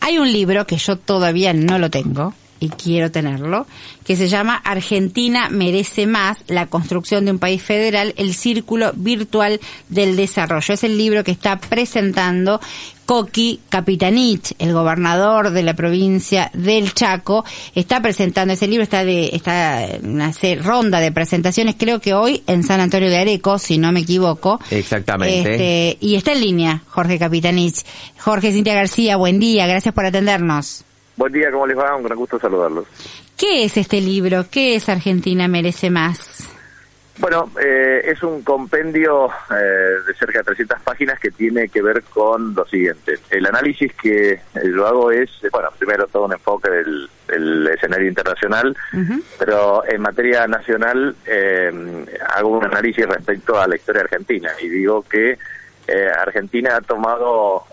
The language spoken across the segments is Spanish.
Hay un libro que yo todavía no lo tengo y quiero tenerlo, que se llama Argentina merece más, la construcción de un país federal, el círculo virtual del desarrollo. Es el libro que está presentando Coqui Capitanich, el gobernador de la provincia del Chaco. Está presentando ese libro, está en una ronda de presentaciones, creo que hoy en San Antonio de Areco, si no me equivoco. Exactamente. Y está en línea Jorge Capitanich. Jorge, Cintia García, buen día, gracias por atendernos. Buen día, ¿cómo les va? Un gran gusto saludarlos. ¿Qué es este libro? ¿Qué es Argentina merece más? Bueno, es un compendio de cerca de 300 páginas que tiene que ver con lo siguiente. El análisis que yo hago es, bueno, primero todo un enfoque del escenario internacional, pero en materia nacional hago un análisis respecto a la historia argentina y digo que Argentina ha tomado,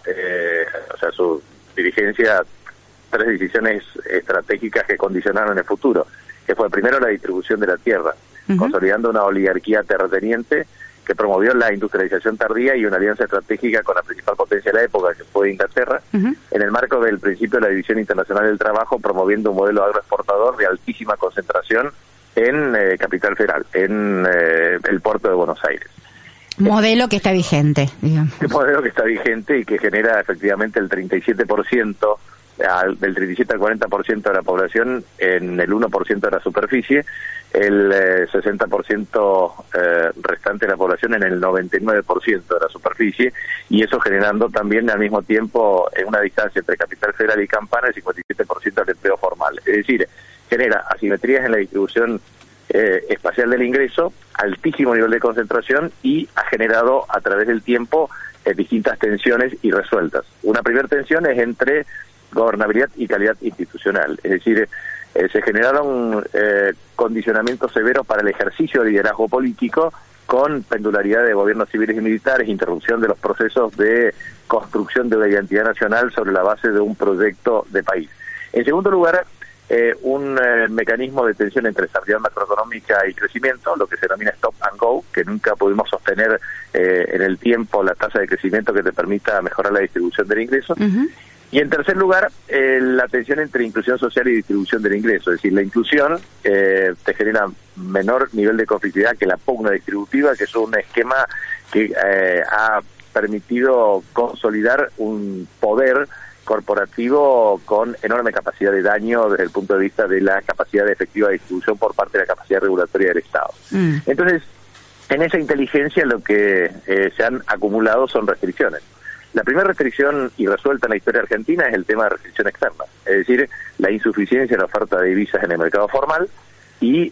su dirigencia, 3 decisiones estratégicas que condicionaron el futuro, que fue primero la distribución de la tierra, consolidando una oligarquía terrateniente que promovió la industrialización tardía y una alianza estratégica con la principal potencia de la época, que fue Inglaterra, en el marco del principio de la División Internacional del Trabajo, promoviendo un modelo agroexportador de altísima concentración en Capital Federal, en el puerto de Buenos Aires. Modelo que está vigente, digamos. Un modelo que está vigente y que genera efectivamente el 37%, del 37 al 40% de la población en el 1% de la superficie, el 60% restante de la población en el 99% de la superficie, y eso generando también al mismo tiempo en una distancia entre Capital Federal y Campana el 57% del empleo formal. Es decir, genera asimetrías en la distribución espacial del ingreso, altísimo nivel de concentración, y ha generado a través del tiempo distintas tensiones irresueltas. Una primera tensión es entre gobernabilidad y calidad institucional, es decir, se generaron condicionamientos severos para el ejercicio de liderazgo político con pendularidad de gobiernos civiles y militares, interrupción de los procesos de construcción de una identidad nacional sobre la base de un proyecto de país. En segundo lugar, un mecanismo de tensión entre estabilidad macroeconómica y crecimiento, lo que se denomina stop and go, que nunca pudimos sostener en el tiempo la tasa de crecimiento que te permita mejorar la distribución del ingreso. Y en tercer lugar, la tensión entre inclusión social y distribución del ingreso. Es decir, la inclusión te genera menor nivel de conflictividad que la pugna distributiva, que es un esquema que ha permitido consolidar un poder corporativo con enorme capacidad de daño desde el punto de vista de la capacidad de efectiva distribución por parte de la capacidad regulatoria del Estado. Entonces, en esa inteligencia lo que se han acumulado son restricciones. La primera restricción irresuelta en la historia argentina es el tema de restricción externa, es decir, la insuficiencia de la oferta de divisas en el mercado formal y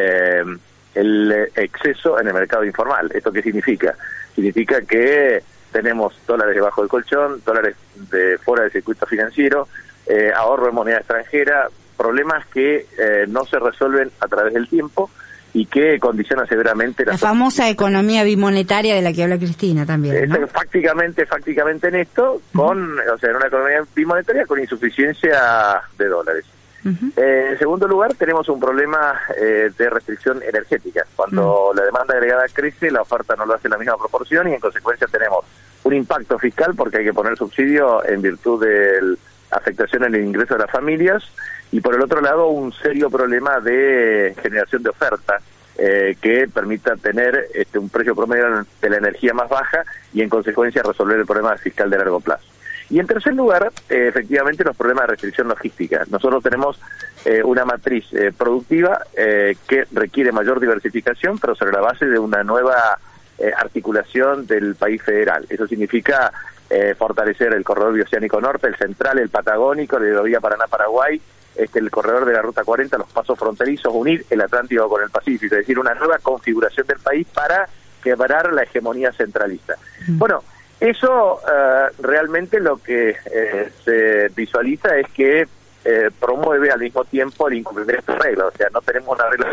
el exceso en el mercado informal. ¿Esto qué significa? Significa que tenemos dólares debajo del colchón, dólares de fuera del circuito financiero, ahorro en moneda extranjera, problemas que no se resuelven a través del tiempo y que condiciona severamente la famosa economía bimonetaria de la que habla Cristina también, ¿no? Fácticamente en esto, en una economía bimonetaria con insuficiencia de dólares. En segundo lugar, tenemos un problema de restricción energética. Cuando la demanda agregada crece, la oferta no lo hace en la misma proporción y en consecuencia tenemos un impacto fiscal porque hay que poner subsidio en virtud de la afectación en el ingreso de las familias, y por el otro lado un serio problema de generación de oferta que permita tener un precio promedio de la energía más baja y en consecuencia resolver el problema fiscal de largo plazo. Y en tercer lugar, efectivamente, los problemas de restricción logística. Nosotros tenemos una matriz productiva que requiere mayor diversificación, pero sobre la base de una nueva articulación del país federal. Eso significa fortalecer el corredor bioceánico norte, el central, el patagónico, la hidrovía Paraná-Paraguay, el corredor de la Ruta 40, los pasos fronterizos, unir el Atlántico con el Pacífico, es decir, una nueva configuración del país para quebrar la hegemonía centralista. Bueno, eso realmente lo que se visualiza es que promueve al mismo tiempo el incumplimiento de reglas. O sea, no tenemos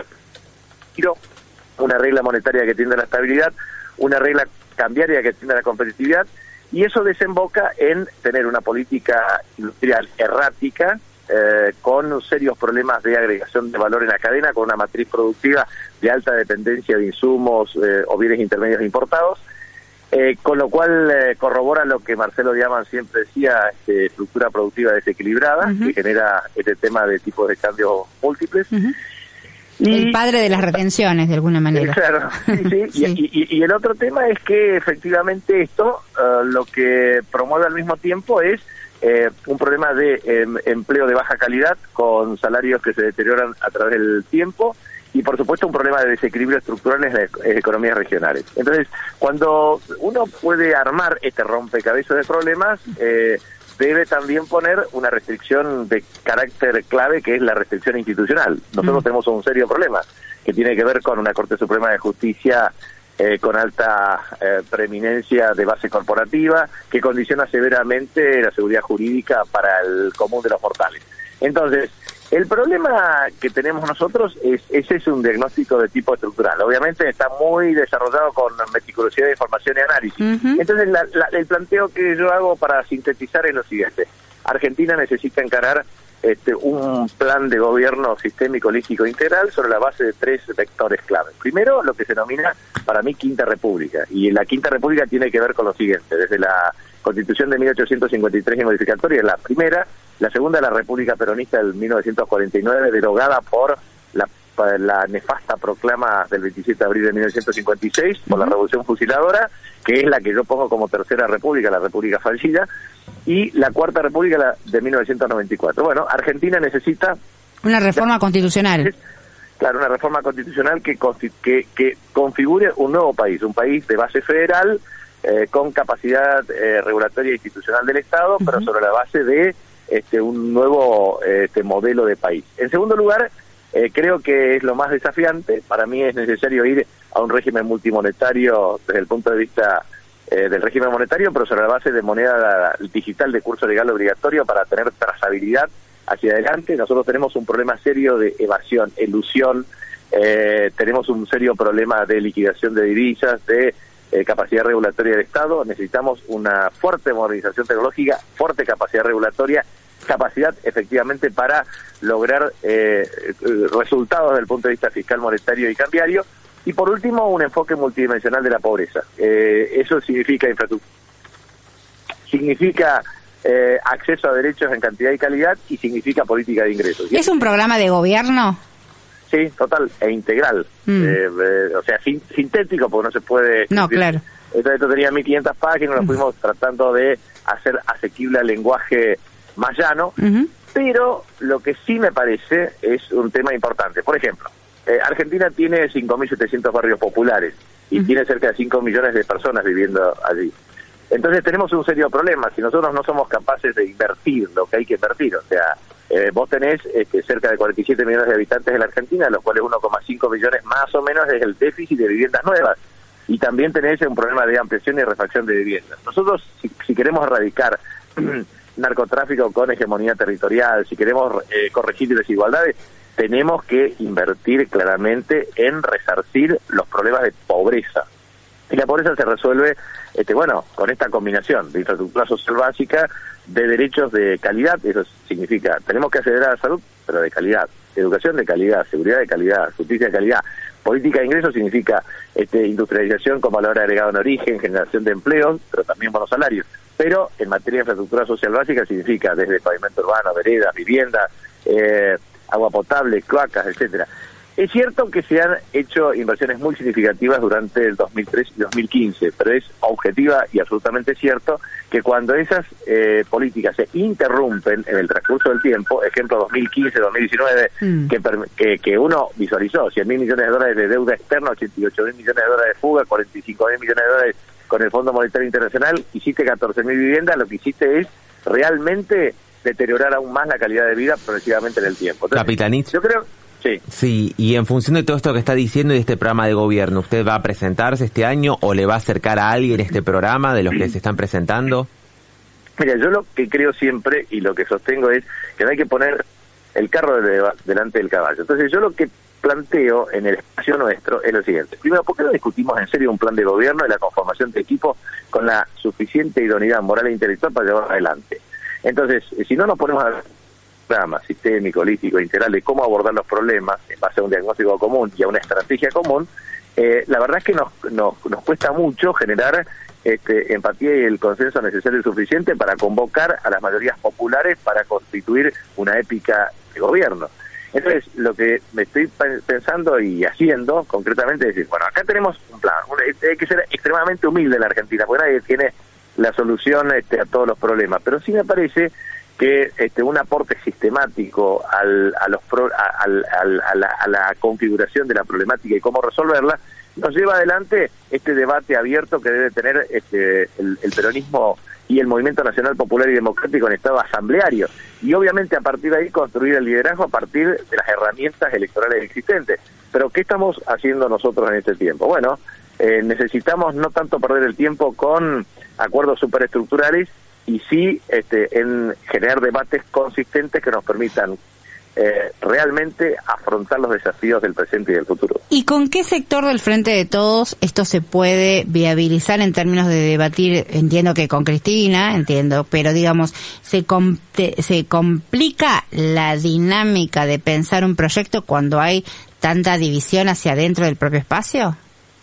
una regla monetaria que tiende a la estabilidad, una regla cambiaria que tiende a la competitividad, y eso desemboca en tener una política industrial errática, con serios problemas de agregación de valor en la cadena, con una matriz productiva de alta dependencia de insumos o bienes intermedios importados, Con lo cual corrobora lo que Marcelo Diamant siempre decía, estructura productiva desequilibrada, que genera este tema de tipos de cambios múltiples. El padre de las retenciones, de alguna manera. Claro, sí. Sí. Y el otro tema es que efectivamente esto lo que promueve al mismo tiempo es un problema de empleo de baja calidad con salarios que se deterioran a través del tiempo y por supuesto un problema de desequilibrio estructural en las economías regionales. Entonces, cuando uno puede armar este rompecabezas de problemas, debe también poner una restricción de carácter clave, que es la restricción institucional. Nosotros tenemos un serio problema, que tiene que ver con una Corte Suprema de Justicia con alta preeminencia de base corporativa, que condiciona severamente la seguridad jurídica para el común de los mortales. Entonces, el problema que tenemos nosotros es un diagnóstico de tipo estructural. Obviamente está muy desarrollado con meticulosidad de información y análisis. Entonces, el planteo que yo hago para sintetizar es lo siguiente. Argentina necesita encarar un plan de gobierno sistémico, holístico, integral sobre la base de 3 vectores clave. Primero, lo que se denomina, para mí, Quinta República. Y la Quinta República tiene que ver con lo siguiente. Desde la Constitución de 1853 y modificatoria, la primera. La segunda, la República Peronista del 1949, derogada por la nefasta proclama del 27 de abril de 1956, por la Revolución Fusiladora, que es la que yo pongo como Tercera República, la República fallida, y la Cuarta República, la de 1994. Bueno, Argentina necesita una reforma constitucional. Claro, una reforma constitucional que configure un nuevo país, un país de base federal, con capacidad regulatoria e institucional del Estado, pero sobre la base de un nuevo modelo de país. En segundo lugar, creo que es lo más desafiante. Para mí es necesario ir a un régimen multimonetario desde el punto de vista del régimen monetario, pero sobre la base de moneda digital de curso legal obligatorio para tener trazabilidad hacia adelante. Nosotros tenemos un problema serio de evasión, elusión, tenemos un serio problema de liquidación de divisas, de capacidad regulatoria del Estado. Necesitamos una fuerte modernización tecnológica, fuerte capacidad regulatoria, capacidad efectivamente para lograr resultados desde el punto de vista fiscal, monetario y cambiario. Y por último, un enfoque multidimensional de la pobreza. Eso significa infraestructura, significa acceso a derechos en cantidad y calidad, y significa política de ingresos. ¿Es un programa de gobierno? Sí, total e integral. O sea, sintético, porque no se puede... No, claro. Esto tenía 1500 páginas, lo fuimos tratando de hacer asequible al lenguaje más llano, pero lo que sí me parece es un tema importante. Por ejemplo, Argentina tiene 5.700 barrios populares y tiene cerca de 5 millones de personas viviendo allí. Entonces tenemos un serio problema si nosotros no somos capaces de invertir lo que hay que invertir. O sea, vos tenés cerca de 47 millones de habitantes en la Argentina, de los cuales 1,5 millones más o menos es el déficit de viviendas nuevas. Y también tenés un problema de ampliación y refacción de viviendas. Nosotros, si queremos erradicar narcotráfico con hegemonía territorial, si queremos corregir desigualdades, tenemos que invertir claramente en resarcir los problemas de pobreza. Y la pobreza se resuelve, con esta combinación de infraestructura social básica, de derechos de calidad. Eso significa, tenemos que acceder a la salud, pero de calidad, educación de calidad, seguridad de calidad, justicia de calidad. Política de ingresos significa industrialización con valor agregado en origen, generación de empleos, pero también buenos salarios. Pero en materia de infraestructura social básica significa desde pavimento urbano, veredas, viviendas, agua potable, cloacas, etcétera. Es cierto que se han hecho inversiones muy significativas durante el 2003 y 2015, pero es objetiva y absolutamente cierto que cuando esas políticas se interrumpen en el transcurso del tiempo, ejemplo 2015-2019, que uno visualizó 100.000 millones de dólares de deuda externa, 88.000 millones de dólares de fuga, 45.000 millones de dólares con el Fondo Monetario Internacional, hiciste 14.000 viviendas, lo que hiciste es realmente deteriorar aún más la calidad de vida progresivamente en el tiempo. Entonces, Capitanich. Yo creo... Sí, y en función de todo esto que está diciendo y de este programa de gobierno, ¿usted va a presentarse este año o le va a acercar a alguien este programa de los que se están presentando? Mira, yo lo que creo siempre y lo que sostengo es que no hay que poner el carro delante del caballo. Entonces yo lo que planteo en el espacio nuestro es lo siguiente. Primero, ¿por qué no discutimos en serio un plan de gobierno y la conformación de equipo con la suficiente idoneidad moral e intelectual para llevarlo adelante? Entonces, si no nos ponemos a programa sistémico, holístico, integral de cómo abordar los problemas en base a un diagnóstico común y a una estrategia común, la verdad es que nos cuesta mucho generar empatía y el consenso necesario y suficiente para convocar a las mayorías populares para constituir una épica de gobierno. Entonces, lo que me estoy pensando y haciendo concretamente es decir, bueno, acá tenemos un plan, hay que ser extremadamente humilde en la Argentina, porque nadie tiene la solución a todos los problemas, pero sí me parece que un aporte sistemático a la configuración de la problemática y cómo resolverla nos lleva adelante este debate abierto que debe tener el peronismo y el Movimiento Nacional Popular y Democrático en estado asambleario, y obviamente a partir de ahí construir el liderazgo a partir de las herramientas electorales existentes. Pero ¿qué estamos haciendo nosotros en este tiempo? Bueno, necesitamos no tanto perder el tiempo con acuerdos superestructurales, y sí en generar debates consistentes que nos permitan realmente afrontar los desafíos del presente y del futuro. ¿Y con qué sector del Frente de Todos esto se puede viabilizar en términos de debatir? Entiendo que con Cristina, pero digamos, ¿se complica la dinámica de pensar un proyecto cuando hay tanta división hacia adentro del propio espacio?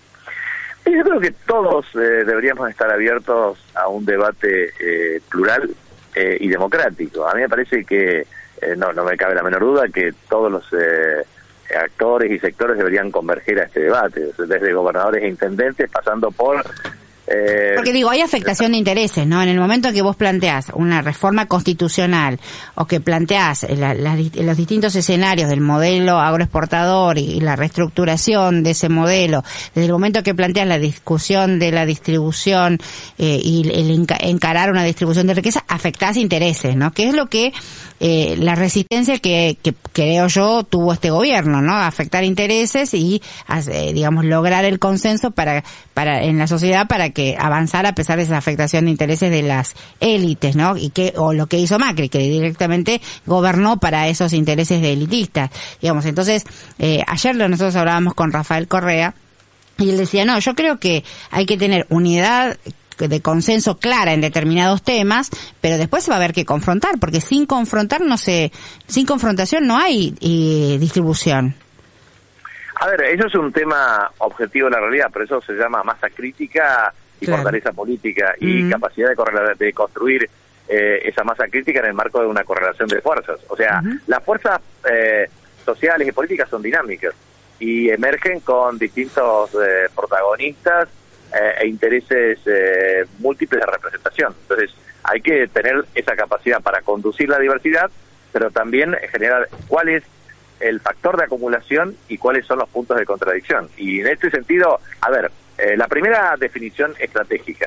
Yo creo que todos deberíamos estar abiertos a un debate plural y democrático. A mí me parece que no me cabe la menor duda que todos los actores y sectores deberían converger a este debate, desde gobernadores e intendentes, pasando por... Porque hay afectación de intereses, ¿no? En el momento que vos planteás una reforma constitucional o que planteás los distintos escenarios del modelo agroexportador y la reestructuración de ese modelo, desde el momento que planteás la discusión de la distribución y el encarar una distribución de riqueza, afectás intereses, ¿no? Que es lo que la resistencia que creo yo tuvo este gobierno, ¿no? Afectar intereses y lograr el consenso para en la sociedad para que avanzara a pesar de esa afectación de intereses de las élites, ¿no? O lo que hizo Macri, que directamente gobernó para esos intereses de elitistas, Entonces, ayer nosotros hablábamos con Rafael Correa y él decía, no, yo creo que hay que tener unidad de consenso clara en determinados temas, pero después se va a haber que confrontar, porque sin confrontación no hay distribución. A ver, eso es un tema objetivo de la realidad, pero eso se llama masa crítica y fortaleza política y capacidad de construir esa masa crítica en el marco de una correlación de fuerzas. O sea, las fuerzas sociales y políticas son dinámicas y emergen con distintos protagonistas e intereses múltiples de representación. Entonces, hay que tener esa capacidad para conducir la diversidad, pero también generar cuál es el factor de acumulación y cuáles son los puntos de contradicción. Y en este sentido, la primera definición estratégica.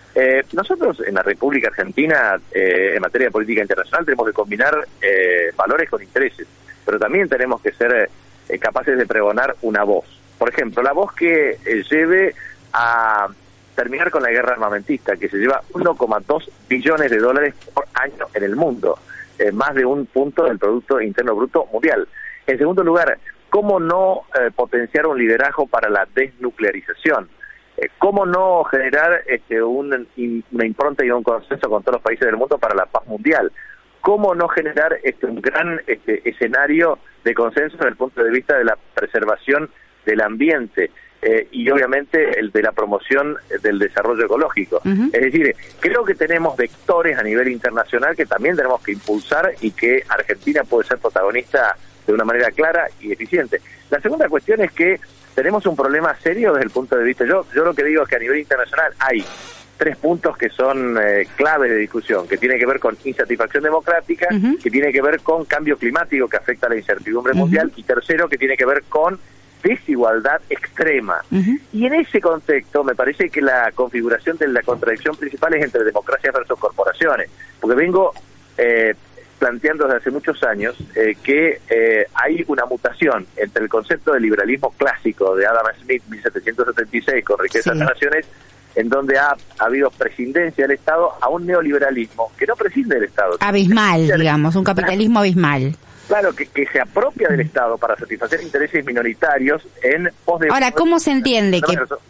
Nosotros en la República Argentina, en materia de política internacional, tenemos que combinar valores con intereses, pero también tenemos que ser capaces de pregonar una voz. Por ejemplo, la voz que lleve a terminar con la guerra armamentista, que se lleva 1,2 billones de dólares por año en el mundo, más de un punto del Producto Interno Bruto mundial. En segundo lugar, ¿cómo no potenciar un liderazgo para la desnuclearización? ¿Cómo no generar una impronta y un consenso con todos los países del mundo para la paz mundial? ¿Cómo no generar un gran escenario de consenso desde el punto de vista de la preservación del ambiente? Y obviamente el de la promoción del desarrollo ecológico. Es decir, creo que tenemos vectores a nivel internacional que también tenemos que impulsar y que Argentina puede ser protagonista de una manera clara y eficiente. La segunda cuestión es que tenemos un problema serio desde el punto de vista, yo lo que digo es que a nivel internacional hay 3 puntos que son claves de discusión, que tiene que ver con insatisfacción democrática, que tiene que ver con cambio climático que afecta a la incertidumbre mundial, y tercero, que tiene que ver con desigualdad extrema. Y en ese contexto me parece que la configuración de la contradicción principal es entre democracia versus corporaciones, porque vengo planteando desde hace muchos años que hay una mutación entre el concepto de liberalismo clásico de Adam Smith, 1776, con riqueza de naciones, en donde ha habido prescindencia del Estado, a un neoliberalismo que no prescinde del Estado. Abismal, digamos, un capitalismo abismal. Claro, que se apropia del Estado para satisfacer intereses minoritarios en pos de... Ahora, ¿cómo se entiende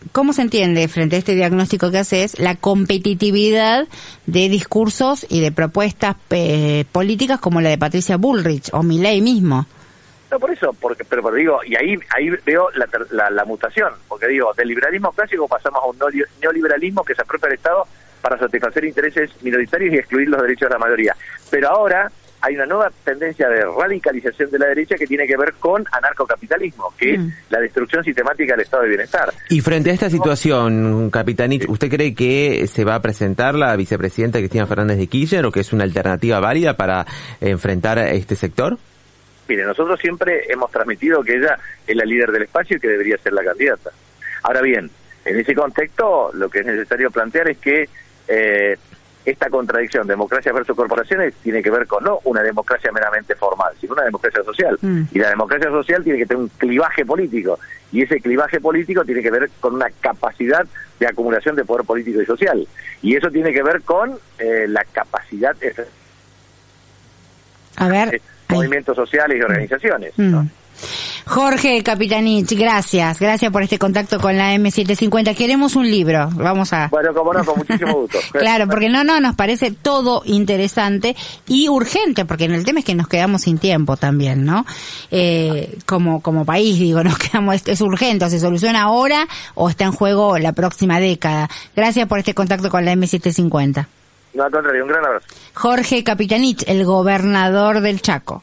frente a este diagnóstico que haces la competitividad de discursos y de propuestas políticas como la de Patricia Bullrich o Milei mismo? No, por eso, pero digo, y ahí veo la mutación, porque digo, del liberalismo clásico pasamos a un neoliberalismo que se apropia del Estado para satisfacer intereses minoritarios y excluir los derechos de la mayoría. Pero ahora hay una nueva tendencia de radicalización de la derecha que tiene que ver con anarcocapitalismo, que es la destrucción sistemática del estado de bienestar. Y frente a esta situación, Capitanich, ¿usted cree que se va a presentar la vicepresidenta Cristina Fernández de Kirchner o que es una alternativa válida para enfrentar a este sector? Mire, nosotros siempre hemos transmitido que ella es la líder del espacio y que debería ser la candidata. Ahora bien, en ese contexto, lo que es necesario plantear es que esta contradicción, democracia versus corporaciones, tiene que ver con no una democracia meramente formal, sino una democracia social. Y la democracia social tiene que tener un clivaje político, y ese clivaje político tiene que ver con una capacidad de acumulación de poder político y social. Y eso tiene que ver con la capacidad de movimientos sociales y organizaciones, ¿no? Jorge Capitanich, gracias por este contacto con la M750. Queremos un libro, vamos a... Bueno, como no, con muchísimo gusto. Claro, porque nos parece todo interesante y urgente, porque el tema es que nos quedamos sin tiempo también, ¿no? Como país, digo, nos quedamos, es urgente, o se soluciona ahora o está en juego la próxima década. Gracias por este contacto con la M750. No, al contrario, un gran abrazo. Jorge Capitanich, el gobernador del Chaco.